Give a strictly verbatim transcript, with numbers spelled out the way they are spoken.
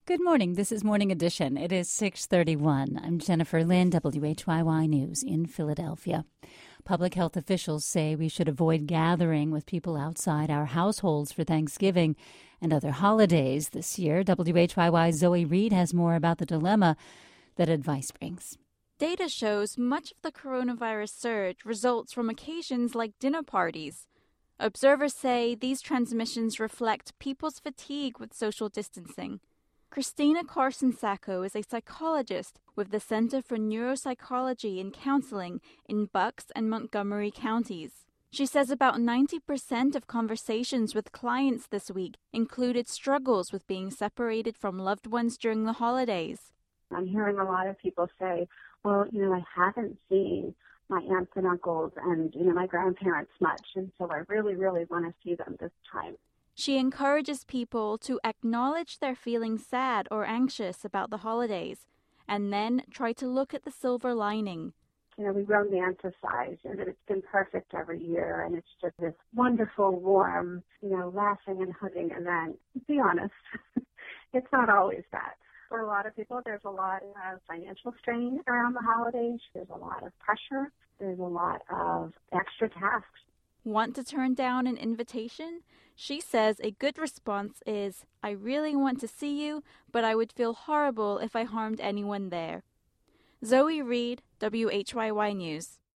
Good morning. This is Morning Edition. It is six thirty-one. I'm Jennifer Lynn, W H Y Y News in Philadelphia. Public health officials say we should avoid gathering with people outside our households for Thanksgiving and other holidays this year. W H Y Y's Zoe Reed has more about the dilemma that advice brings. Data shows much of the coronavirus surge results from occasions like dinner parties. Observers say these transmissions reflect people's fatigue with social distancing. Christina Carson-Sacco is a psychologist with the Center for Neuropsychology and Counseling in Bucks and Montgomery counties. She says about ninety percent of conversations with clients this week included struggles with being separated from loved ones during the holidays. I'm hearing a lot of people say, well, you know, I haven't seen my aunts and uncles and, you know, my grandparents much, and so I really, really want to see them this time. She encourages people to acknowledge they're feeling sad or anxious about the holidays and then try to look at the silver lining. You know, we romanticize that it's been perfect every year and it's just this wonderful, warm, you know, laughing and hugging event. To be honest, it's not always that. For a lot of people, there's a lot of financial strain around the holidays. There's a lot of pressure. There's a lot of extra tasks. Want to turn down an invitation? She says a good response is, I really want to see you, but I would feel horrible if I harmed anyone there. Zoe Reed, W H Y Y News.